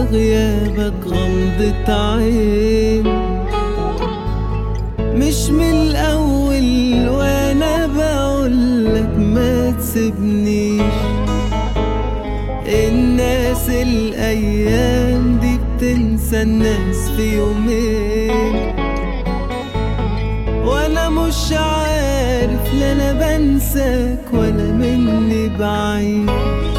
غيابك غمضة عين. مش من الأول وأنا بقولك ما تسيبنيش. الناس الأيام دي بتنسى الناس في يومين، وأنا مش عارف لا أنا بنساك ولا مني بعيد.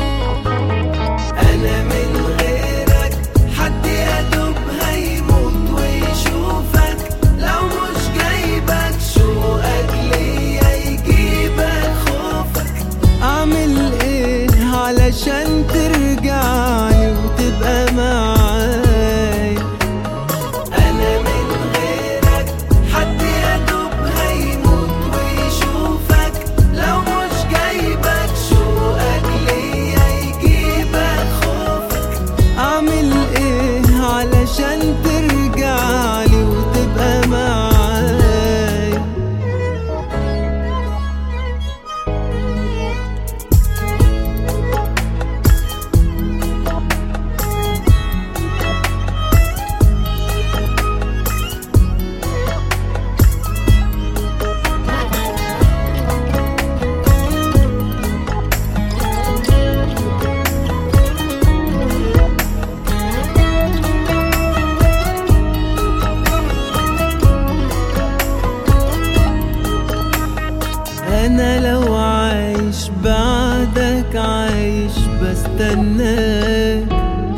أنا من غيرك حد يدوب هيموت ويشوفك، لو مش جايبك شوقك ليا يجيبك خوفك. أعمل إيه علشان ترجعلي وتبقى معايا؟ أنا من غيرك حد يدوب هيموت ويشوفك، لو مش جايبك شوقك ليا يجيبك خوفك. أعمل إيه علشان ترجعلي وتبقى معايا؟ أنا لو عايش بعدك عايش بستناك،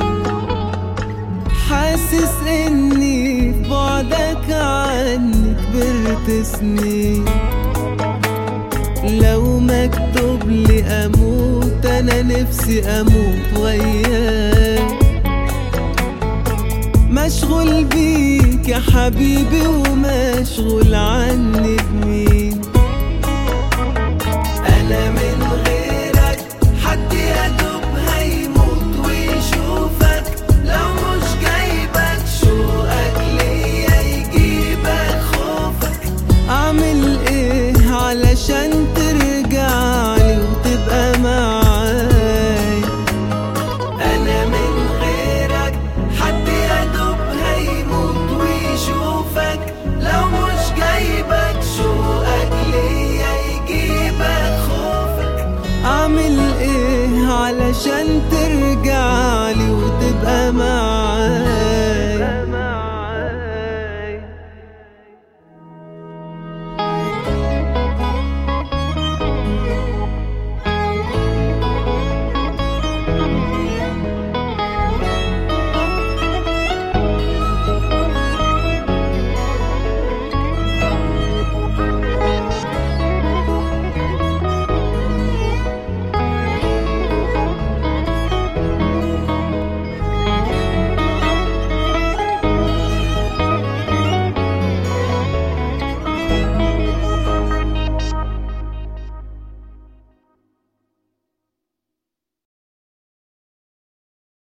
حاسس إني في بعدك عني كبرت سنين. لو مكتوب لي أموت أنا نفسي أموت وياك. مشغول بيك يا حبيبي ومشغول عني بمين؟ أنا من غيرك حد يدوب هيموت ويشوفك، لو مش جايبك شوقك ليا يجيبك خوفك. أعمل إيه علشان ترجعلي وتبقى معايا؟ أنا من غيرك حد يدوب هيموت ويشوفك، لو مش جايبك شوقك ليا يجيبك خوفك. أعمل إيه علشان ترجعلي وتبقى معايا؟